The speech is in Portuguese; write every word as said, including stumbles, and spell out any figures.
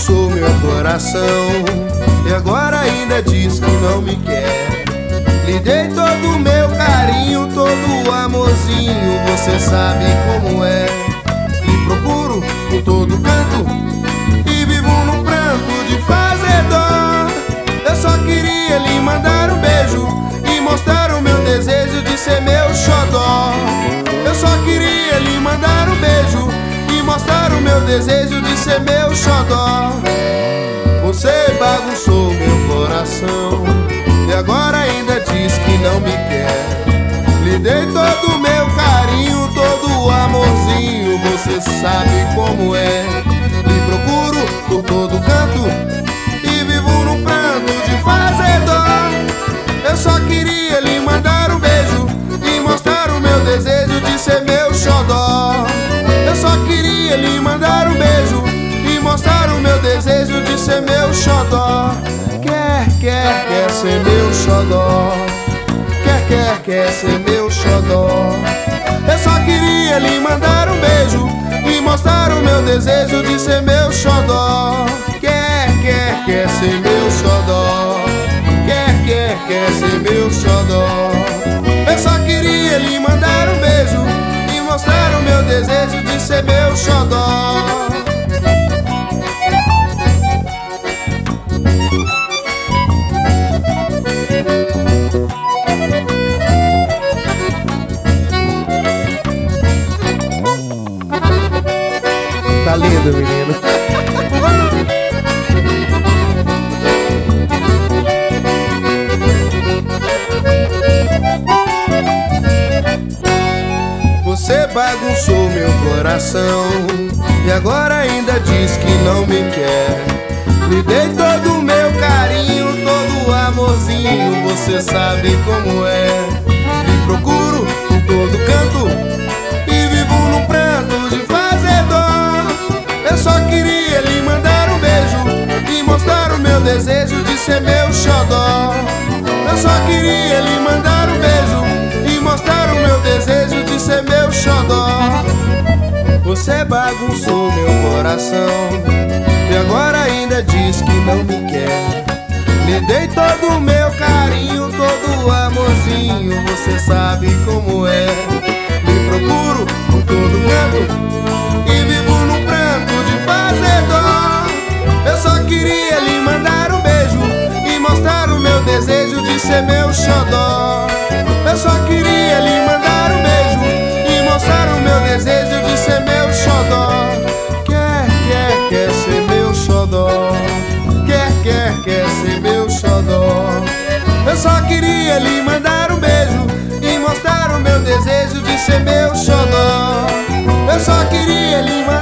bagunçou meu coração e agora ainda diz que não me quer. Lhe dei todo o meu carinho, todo o amorzinho, você sabe como é. Lhe procuro por todo canto e vivo no pranto de fazer dó. Eu só queria lhe mandar um beijo e mostrar o meu desejo de ser meu xodó. Eu só queria lhe mandar um beijo e mostrar o meu desejo de ser meu xodó. Você bagunçou meu coração e agora ainda diz que não me quer. Lhe dei todo o meu carinho, todo o amorzinho, você sabe como é. Lhe procuro por todo canto e vivo no pranto de fazer dó. Eu só queria lhe mandar um beijo e mostrar o meu desejo de ser meu xodó. Eu só queria lhe mandar um beijo e mostrar o meu desejo de ser meu xodó. Quer, quer, quer ser meu xodó. Quer, quer, quer ser meu xodó. Eu só queria lhe mandar um beijo e mostrar o meu desejo de ser meu xodó. Quer, quer, quer ser meu xodó. Quer, quer, quer ser meu xodó. Eu só queria lhe mandar um beijo e mostrar o meu desejo de ser meu xodó. Tá lindo, menino. Você bagunçou meu coração e agora ainda diz que não me quer. Lhe dei todo o meu carinho, todo o amorzinho, você sabe como é. Lhe procuro por todo canto e vivo num pranto de fazer dó. Eu só queria lhe mandar um beijo e mostrar o meu desejo de ser meu xodó. Eu só queria lhe mandar um beijo e mostrar o meu desejo de ser meu xodó. Você bagunçou meu coração e agora ainda diz que não me quer. Lhe dei todo o meu carinho, todo o amorzinho, você sabe como é. Lhe procuro por todo canto e vivo num pranto de fazer dó. Eu só queria lhe mandar um beijo e mostrar o meu desejo de ser meu xodó. Eu só queria lhe mandar um beijo e mostrar o meu desejo de ser meu xodó. Quer, quer, quer ser meu xodó. Quer, quer, quer ser meu xodó. Eu só queria lhe mandar um beijo e mostrar o meu desejo de ser meu xodó. Eu só queria lhe mandar